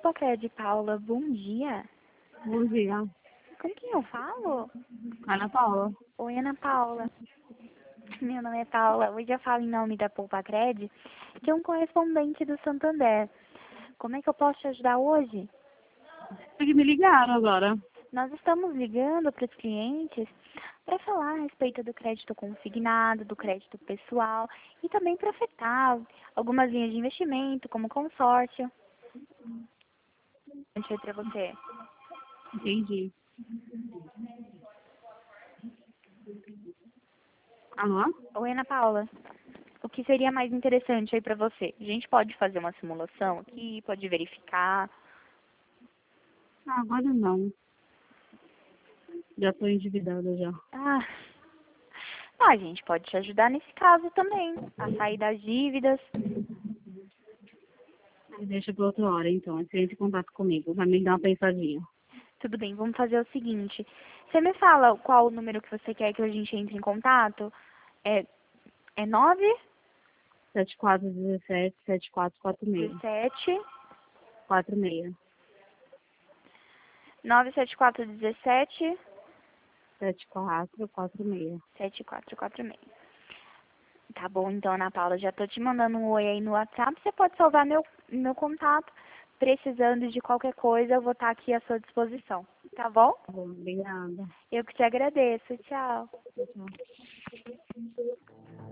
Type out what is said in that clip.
Poupacred, Paula, bom dia. Bom dia. Com quem eu falo? Ana Paula. Oi, Ana Paula. Meu nome é Paula. Hoje eu falo em nome da Poupacred, que é um correspondente do Santander. Como é que eu posso te ajudar hoje? Tem que me ligaram agora. Nós estamos ligando para os clientes para falar a respeito do crédito consignado, do crédito pessoal e também para afetar algumas linhas de investimento, como consórcio. Deixa eu para você. Entendi. Alô? Oi, Ana Paula. O que seria mais interessante aí para você? A gente pode fazer uma simulação aqui, pode verificar. Ah, agora não. Já tô endividada já. Ah, a gente pode te ajudar nesse caso também, a sair das dívidas. Deixa pra outra hora, então. Você entra em contato comigo. Vai me dar uma pensadinha. Tudo bem, vamos fazer o seguinte. Você me fala qual o número que você quer que a gente entre em contato? É 9 7417 7446. 17 46. 97417 7446. 7446. Tá bom, então, Ana Paula, já tô te mandando um oi aí no WhatsApp. Você pode salvar meu contato. Precisando de qualquer coisa, eu vou estar aqui à sua disposição. Tá bom? Tá bom, obrigada. Eu que te agradeço. Tchau. Tchau.